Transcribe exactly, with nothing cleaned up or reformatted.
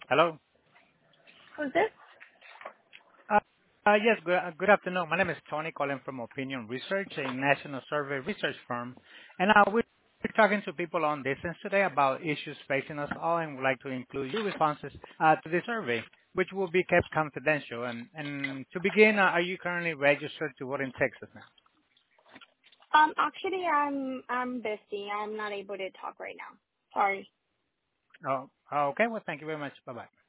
Hello. Who's this? Uh, uh, Yes, good uh, good afternoon. My name is Tony, calling from Opinion Research, a national survey research firm. and uh, We're talking to people on distance today about issues facing us all, and would like to include your responses uh, to the survey, which will be kept confidential. And and To begin, uh, are you currently registered to vote in Texas now? Um, actually, I'm I'm busy. I'm not able to talk right now. Sorry. Oh, okay. Well, thank you very much. Bye-bye.